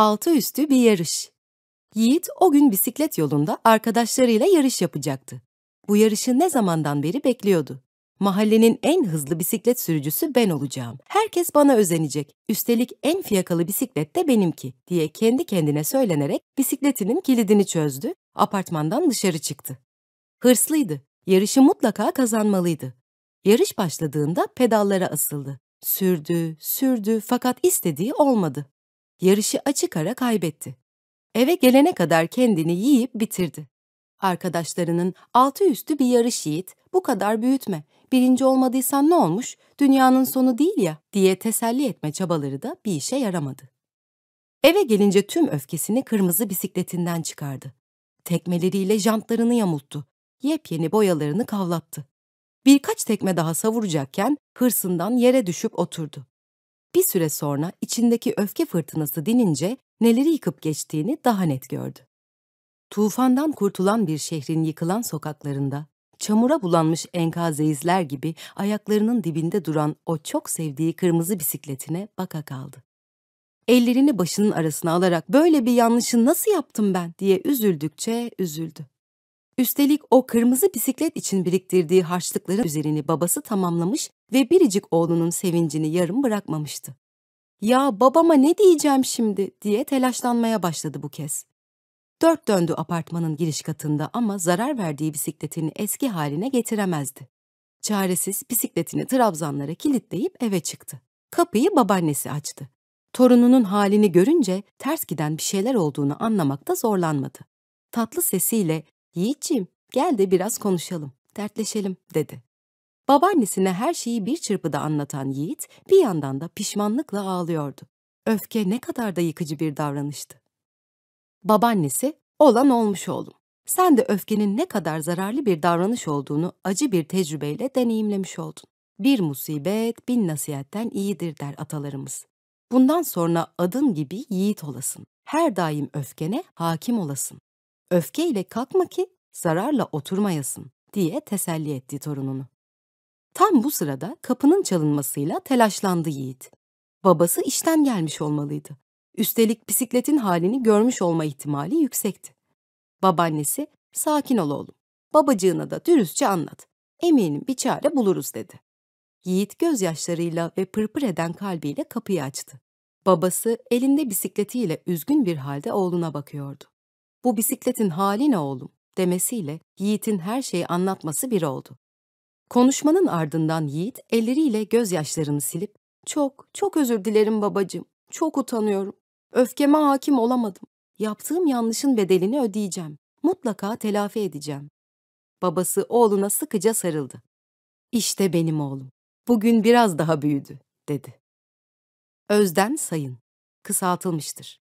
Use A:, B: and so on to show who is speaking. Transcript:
A: Altı üstü bir yarış. Yiğit o gün bisiklet yolunda arkadaşlarıyla yarış yapacaktı. Bu yarışı ne zamandan beri bekliyordu. Mahallenin en hızlı bisiklet sürücüsü ben olacağım. Herkes bana özenecek. Üstelik en fiyakalı bisiklet de benimki diye kendi kendine söylenerek bisikletinin kilidini çözdü, apartmandan dışarı çıktı. Hırslıydı. Yarışı mutlaka kazanmalıydı. Yarış başladığında pedallara asıldı. Sürdü fakat istediği olmadı. Yarışı açık ara kaybetti. Eve gelene kadar kendini yiyip bitirdi. Arkadaşlarının altı üstü bir yarış Yiğit, bu kadar büyütme, birinci olmadıysan ne olmuş, dünyanın sonu değil ya diye teselli etme çabaları da bir işe yaramadı. Eve gelince tüm öfkesini kırmızı bisikletinden çıkardı. Tekmeleriyle jantlarını yamulttu, yepyeni boyalarını kavlattı. Birkaç tekme daha savuracakken hırsından yere düşüp oturdu. Bir süre sonra içindeki öfke fırtınası dinince neleri yıkıp geçtiğini daha net gördü. Tufandan kurtulan bir şehrin yıkılan sokaklarında, çamura bulanmış enkaz izler gibi ayaklarının dibinde duran o çok sevdiği kırmızı bisikletine baka kaldı. Ellerini başının arasına alarak böyle bir yanlışı nasıl yaptım ben diye üzüldükçe üzüldü. Üstelik o kırmızı bisiklet için biriktirdiği harçlıkların üzerini babası tamamlamış ve biricik oğlunun sevincini yarım bırakmamıştı. "Ya babama ne diyeceğim şimdi?" diye telaşlanmaya başladı bu kez. Dört döndü apartmanın giriş katında ama zarar verdiği bisikletini eski haline getiremezdi. Çaresiz bisikletini trabzanlara kilitleyip eve çıktı. Kapıyı babaannesi açtı. Torununun halini görünce ters giden bir şeyler olduğunu anlamakta zorlanmadı. Tatlı sesiyle "Yiğitciğim, gel de biraz konuşalım, dertleşelim." dedi. Babaannesine her şeyi bir çırpıda anlatan Yiğit bir yandan da pişmanlıkla ağlıyordu. Öfke ne kadar da yıkıcı bir davranıştı. Babaannesi, "Olan olmuş oğlum. Sen de öfkenin ne kadar zararlı bir davranış olduğunu acı bir tecrübeyle deneyimlemiş oldun. Bir musibet bin nasihatten iyidir der atalarımız. Bundan sonra adın gibi yiğit olasın. Her daim öfkene hakim olasın. Öfkeyle kalkma ki zararla oturmayasın." diye teselli etti torununu. Tam bu sırada kapının çalınmasıyla telaşlandı Yiğit. Babası işten gelmiş olmalıydı. Üstelik bisikletin halini görmüş olma ihtimali yüksekti. Babaannesi, "Sakin ol oğlum. Babacığına da dürüstçe anlat. Eminim bir çare buluruz." dedi. Yiğit gözyaşlarıyla ve pırpır eden kalbiyle kapıyı açtı. Babası elinde bisikletiyle üzgün bir halde oğluna bakıyordu. "Bu bisikletin hali ne oğlum?" demesiyle Yiğit'in her şeyi anlatması bir oldu. Konuşmanın ardından Yiğit elleriyle gözyaşlarını silip Çok özür dilerim babacığım. Çok utanıyorum. Öfkeme hakim olamadım. Yaptığım yanlışın bedelini ödeyeceğim. Mutlaka telafi edeceğim." Babası oğluna sıkıca sarıldı. "İşte benim oğlum. Bugün biraz daha büyüdü." dedi. Özden Sayın. Kısaltılmıştır.